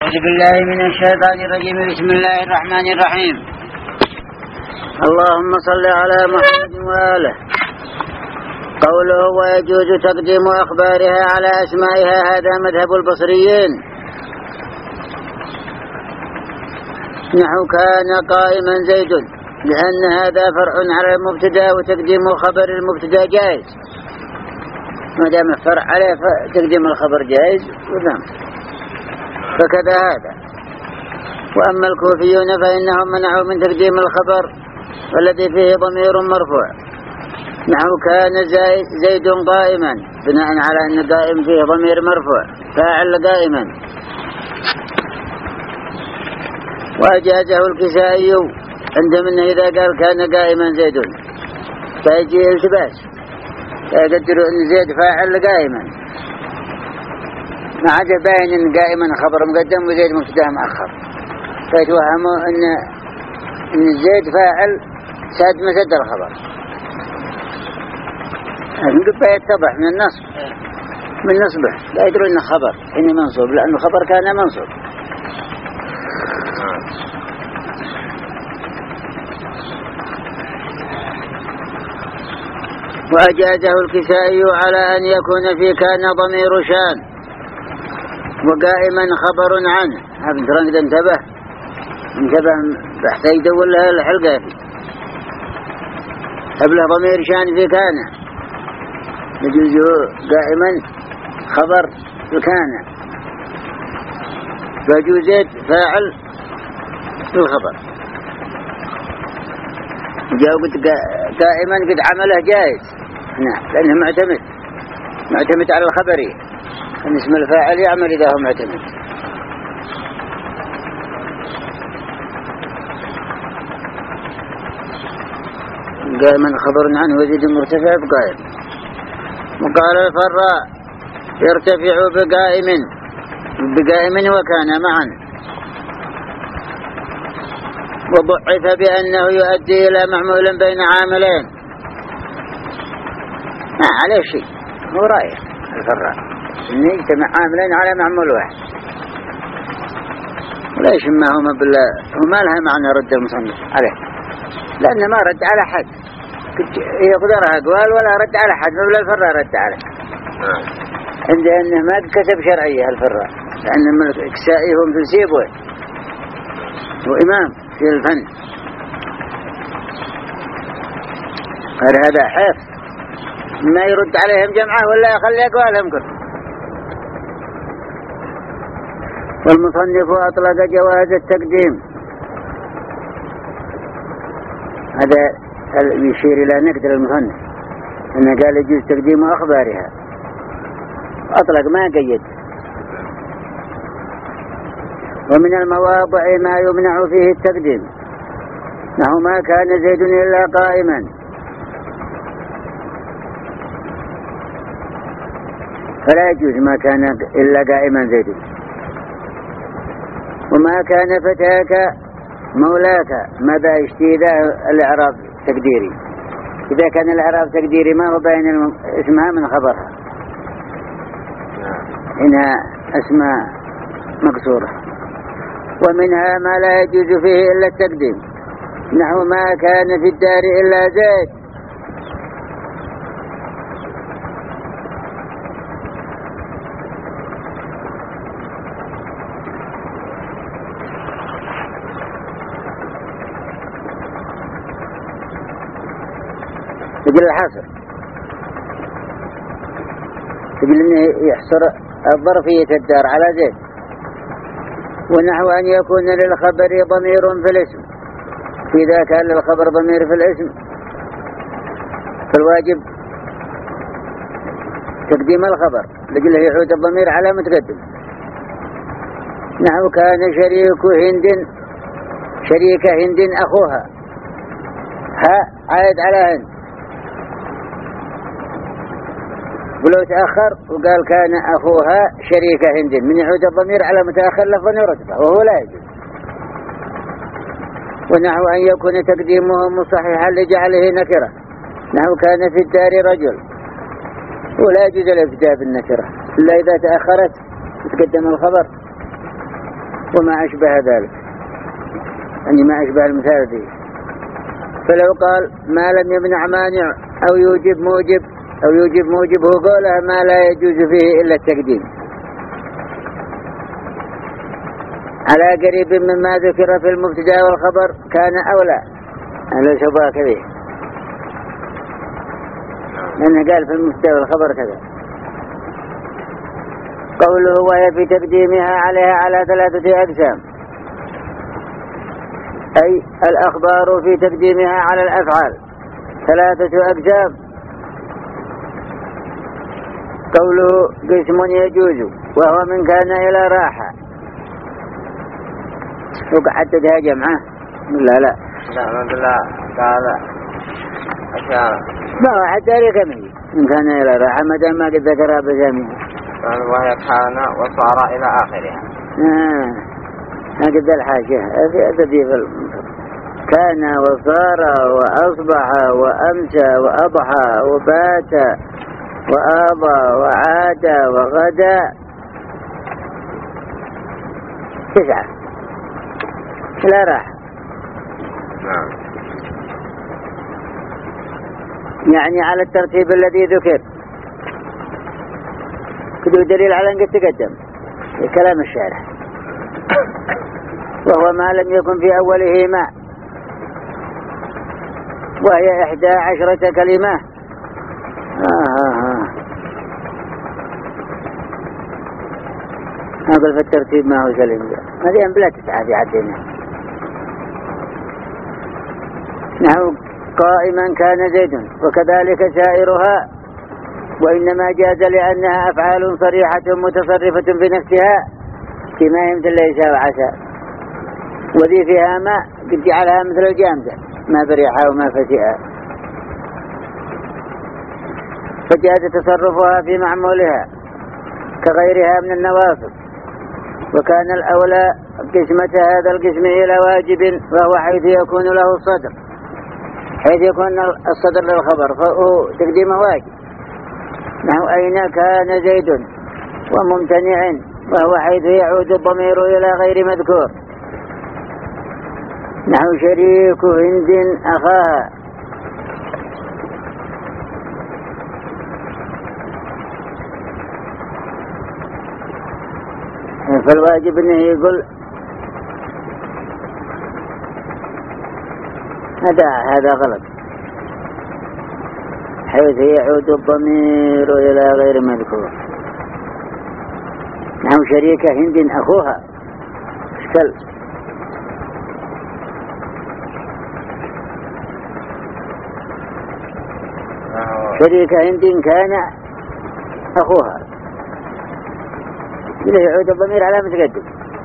أعوذ بالله من الشيطان الرجيم. بسم الله الرحمن الرحيم. اللهم صل على محمد وآله. قوله ويجوز تقديم أخبارها على أسمائها، هذا مذهب البصريين. نحو كان قائما زيد، لأن هذا فرع على المبتدا، وتقديم خبر المبتدا جائز ما دام فرع عليه، فتقديم الخبر جائز ونعم. فكذا هذا. وأما الكوفيون فإنهم منعوا من تقديم الخبر والذي فيه ضمير مرفوع، نحو كان زيد قائما، بناء على أن قائم فيه ضمير مرفوع فاعل قائما. وأجازه الكسائي عند منه إذا قال كان قائما زيد، فيجي التباس، فيقدروا أن زيد فاعل قائما، ما عاد باين أن قائما خبر مقدم وزيد مبتدا مؤخر، فيتوهموا أن زيد فاعل ساد مسد الخبر. نقول يتضح من النصب، من نصبه لا يدروا أنه خبر إنه منصوب، لأنه خبر كان منصوب. وأجازه الكسائي على أن يكون في كان ضمير شان وقائما خبر عنه. هذا ترى إذا انتبه بحث يدور لها الحلقة فيه قبله ضمير شان في كان، يجوز قائما خبر في كان، فجوزت فاعل في الخبر. جاء قلت قائما قد عمله جائز، نعم، لأنه معتمد على الخبري، أن اسم الفاعل يعمل إذا هو معتمد. قائما خبر عنه وزيد مرتفع بقائم. وقال الفراء يرتفع بقائم وكان معا، وضعف بأنه يؤدي إلى معمول بين عاملين، ما عليه شيء، هو رايح الفراء إن يجتمع عاملين على معمول واحد، ولا يشمهما بالله، وما لها معنى رد المصنف عليه، لأنه ما رد على حد، يقدرها أقوال ولا رد على حد، ولا الفراء رد عليه عنده أنه ما كسب شرعية الفراء، لأن الملك إكسائي هم في سيبوه وإمام في الفن، قال هذا حيف ما يرد عليهم جمعة ولا يخلي أقوالهم كل. والمصنف أطلق جواز التقديم، هذا يشير إلى نقد المصنف أنه قال يجوز تقديم أخبارها، أطلق ما قيد. ومن المواضع ما يمنع فيه التقديم، نحو ما كان زيد إلا قائما، فلا يجوز ما كان إلا قائما زيد. وما كان فتاك مولاك، ماذا يشتي ذا الإعراب تقديري، إذا كان الإعراب تقديري ما هو بين اسمها من خبرها، هنا أسماء مقصورة. ومنها ما لا يجوز فيه إلا التقديم، نحو ما كان في الدار إلا زيد، تقول الحصر، تقول إنه يحصر الظرفية الدار على زيد. ونحو أن يكون للخبر ضمير في الاسم، إذا كان للخبر ضمير في الاسم فالواجب تقديم الخبر لجله يعود الضمير على متقدم. نحو كان شريك هند أخوها، ها عائد على هند، ولو تأخر وقال كان أخوها شريك هند، من يعود الضمير على متأخر لفظا ورتبة، وهو لا يجوز. ونحو أن يكون تقديمه مصححا لجعله نكرة، نحو كان في الدار رجل، ولا يجوز الابتداء بالنكرة إلا إذا تأخرت تقدم الخبر. وما أشبه ذلك، يعني ما أشبه المثال دي. فلو قال ما لم يمنع مانع أو يوجب موجب هو قولها ما لا يجوز فيه إلا التقديم على قريب مما ذكر في المبتدا والخبر كان أولى. أهلا شباب كذي، لأنه قال في المبتدا والخبر كذا. قوله وهي في تقديمها عليها على 3 أقسام، أي الأخبار في تقديمها على الأفعال 3 أقسام. قوله قسم يجوز وهو من كان إلى راحة، وقعدتها جمعة لا قال أشار ما هو حتى ركمي من كان إلى راحة مدى ما قد ذكرها بسامها. قال وهي كان وصار إلى آخرها. ما قد الحاشية تضيف كان وصار وأصبح وأمسى وأضحى وبات وآضى وعاد وغدا 9 لا راح. يعني على الترتيب الذي ذكر كده دليل على أن قد تقدم كلام الشارع. وهو ما لم يكن في أوله ما، وهي 11 كلمة. أقول في الترتيب ما هو سليم، هذه بلا 9 في عدنا. نحو قائما كان زيد وكذلك سائرها، وإنما جاز لأنها أفعال صريحة متصرفة بنفسها كما هي مثل ليس وعسى، وذي فيها ما قد جعلها مثل الجامدة ما بريحها وما فتئها، فجاز تصرفها في معمولها كغيرها من النواصب. وكان الأولى قسمة هذا القسم إلى واجب، وهو حيث يكون له الصدر، حيث يكون الصدر للخبر فهو تقديم واجب. نحو أين كان زيد وممتنع، وهو حيث يعود الضمير إلى غير مذكور. نحو شريك هند أخاها، فالواجب أنه يقول هذا غلط، حيث يعود الضمير إلى غير مذكور. نحو شريك هند أخوها اشكال. شريك هند كان أخوها، إذا يعود الضمير على متقدم.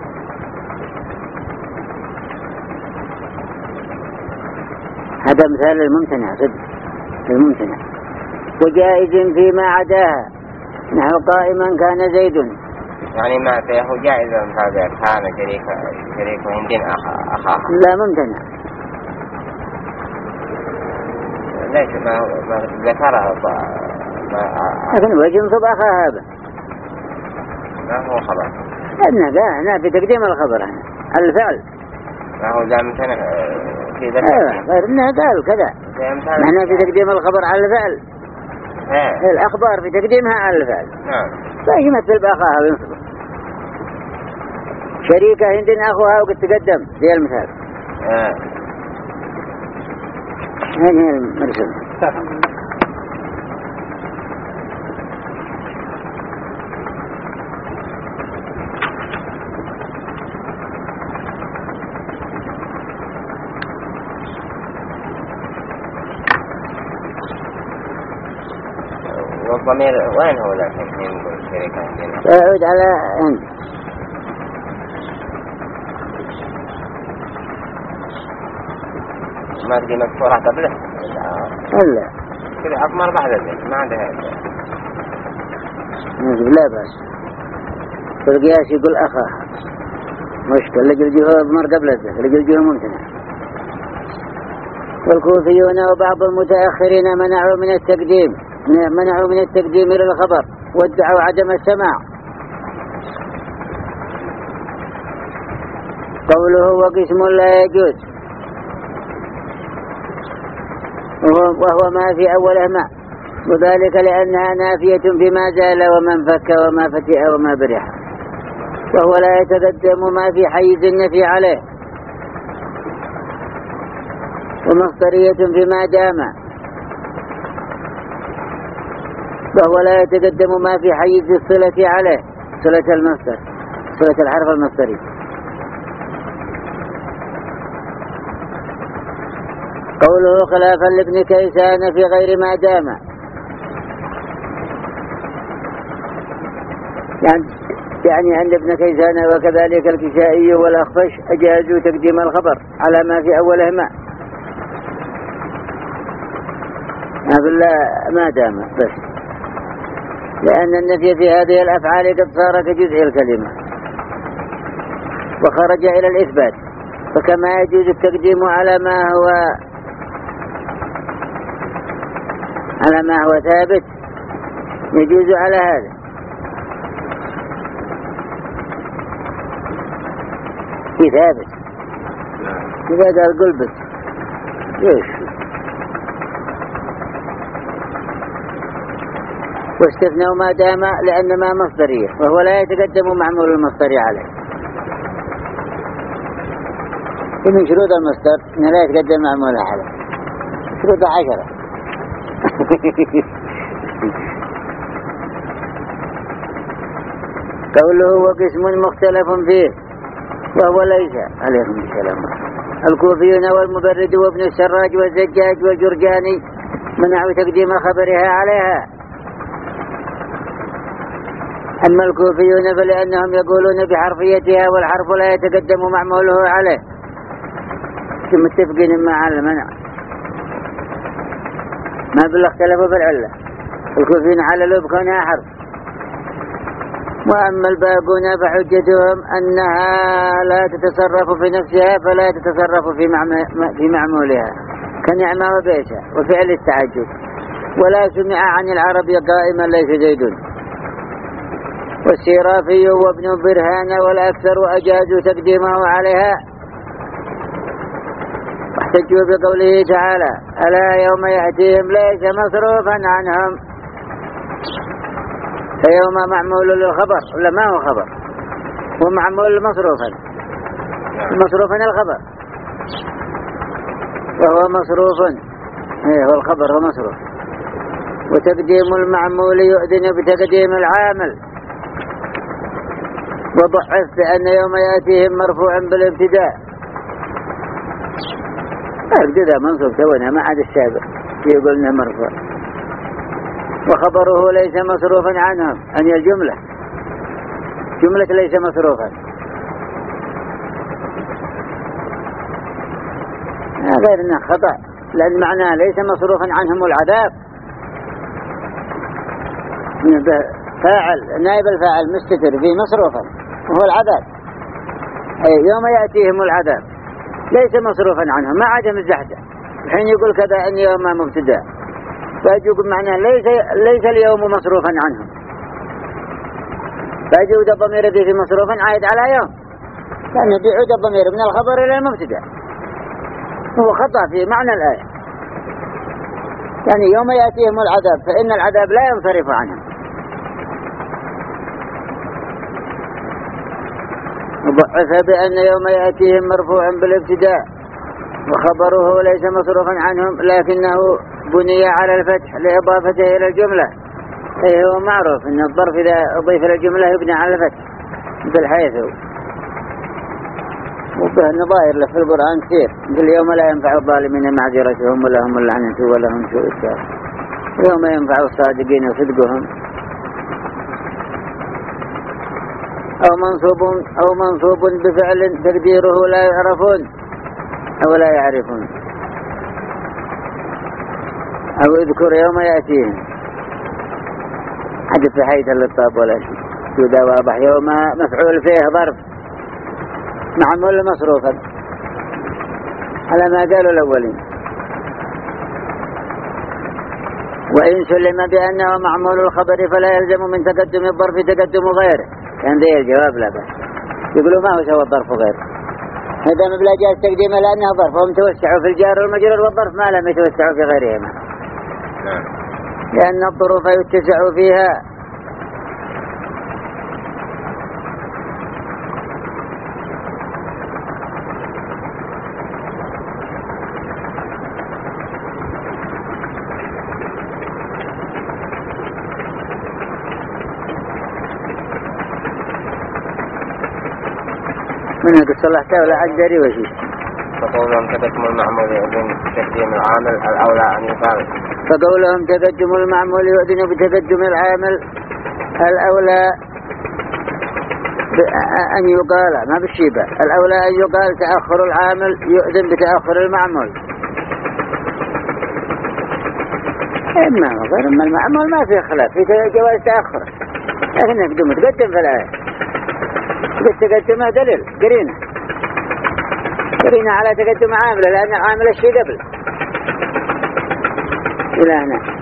هذا مثال الممتنع صدق الممتنع. وجائز فيما عداها، نحو قائما كان زيد، يعني ما فيه جائز هذا كان شريك هند أخاها لا ممتنع. ليش ما ذكرها لكن وجه ينصب أخاها هذا ما هو خبر، هنا في تقديم الخبر هنا الفعل ما هو ذا ممتنع في ذلك. غير إنها قال كذا، نحن في تقديم الخبر على الفعل، الأخبار في تقديمها على الفعل. فيمثل بأخاها وينصب. شريكة هند أخوها وقد تقدم في المثال. هذه المرسل. والضمير وين هو لكن نقول شركة عندنا يعود على هند. ما تجي مذكورة قبله لا كده أضمر بعد ذلك ما عندها لا بس في القياس يقول أخاها مشكلة لقي الجهة أضمر قبل ذلك لقي الجهة ممتنع. والكوفيون وبعض المتأخرين منعوا من التقديم للخبر وادعوا عدم السماع، قوله وقسم لا يجوز وهو ما في أوله ما، وذلك لأنها نافية فيما زال ومن فك وما فتئ وما برح، وهو لا يتقدم ما في حيز النفي عليه، ومصدرية فيما دام، وهو لا يتقدم ما في حيز الصلة عليه، صلة المصدر، صلة الحرف المصدري. قوله خلافا لابن كيسان في غير ما دام، يعني عند ابن كيسان وكذلك الكسائي والأخفش أجازوا تقديم الخبر على ما في أوله ما دام بس، لأن النفي في هذه الأفعال قد صار كجزء الكلمة وخرج إلى الإثبات، فكما يجوز التقديم على ما هو ثابت يجوز على هذا. في ثابت إذا قال قلبت يوش. واستثنوا ما دام لأن ما مصدرية، وهو لا يتقدم معمول المصدر عليه. ومن شروط المصدر أنه لا يتقدم معمول عليه، شروط 10. قوله وقسم مختلف فيه وهو ليس عليهم السلام. الكوفيون والمبرد وابن السراج والزجاج والجرجاني منعوا تقديم خبرها عليها. أما الكوفيون فلأنهم يقولون بحرفيتها والحرف لا يتقدم معموله عليه، متفقين مع المنع، ما بالله اختلفوا في العلة. الكوفيون عللوا بكونها حرف، وأما الباقون فحجتهم أنها لا تتصرف في نفسها فلا تتصرف في معمولها كنعمة وبئسة وفعل التعجب، ولا سمع عن العرب قائما ليس زيد. والسيرافي وابن برهان والأكثر أجازوا تقديمه عليها، واحتجوا بقوله تعالى ألا يوم يأتيهم ليس مصروفا عنهم، فيوم معمول للخبر ولا ما هو خبر، هو معمول مصروفا الخبر، وهو مصروف، هو الخبر هو مصروف. وتقديم المعمول يؤذن بتقديم العامل، وضعف بأن يوم يأتيهم مرفوعا بالابتداء، ابتداء منصوب تونا ما عاد السابق يقول انه مرفوع. وخبره ليس مصروفا عنهم، أن الجملة ليس مصروفا، غير انه خطأ، لأن معناه ليس مصروفا عنهم العذاب، فاعل نائب الفاعل مستتر فيه مصروفا وهو العذاب، أي يوم يأتيهم العذاب ليس مصروفا عنهم، ما عدم الزحزة. الحين يقول كذا أن يوم مبتدأ، فيقول معناه ليس اليوم مصروفا عنهم، فيجود الضمير فيه مصروفا عائد على يوم، لأنه بيعود الضمير من الخبر إلى المبتدأ، هو خطأ في معنى الآية. يعني يوم يأتيهم العذاب فإن العذاب لا ينصرف عنهم. وضعف بأن يوم يأتيهم مرفوعا بالابتداء، وخبره ليس مصروفا عنهم لكنه بني على الفتح لإضافته إلى الجملة، أي هو معروف أن الظرف إذا أضيف إلى الجملة يبنى على الفتح، مثل حيث وفيه نظائر له في القرآن كثير، مثل يوم لا ينفع الظالمين معذرتهم ولهم اللعنة ولهم سوء الدار، يوم ينفع الصادقين صدقهم. أو منصوب بفعل تقديره لا يعرفون أو لا يعرفون، أو اذكر يوم يأتيهم، حدث في حيث للطاب ولا شيء، سودا واضح. يوم مفعول فيه ظرف معمول مصروفا على ما قالوا الأولين. وإن سلم بأنه معمول الخبر فلا يلزم من تقدم الظرف تقدم غيره، يعني ذي الجواب لا بأس. يقولوا ما هو سوى الظرف غيره، هذا مبلغ جاز تقديمه لأنه ظرف، وهم توسعوا في الجار والمجرور والظرف ما لم يتوسعوا في غيرهما. نعم. لأن الظروف يتسع فيها. من هذا صلحته ولا عجري وشي؟ فقولهم تقدم المعمول يؤذن بتقديم العامل الأولى أن يقال. فقولهم تقدم المعمول يؤذن بتقدم العامل الأولى أن يقال، ما بالشيبة، الأولى أن يقال تأخر العامل يؤذن بتأخر المعمول. إما غير أما المعمول ما فيه خلاف في جواز تأخر، لكن تقدم في الآية. تقدمها دليل قرينة على تقدم عامله، لأن عامل الشيء قبل إلى هنا.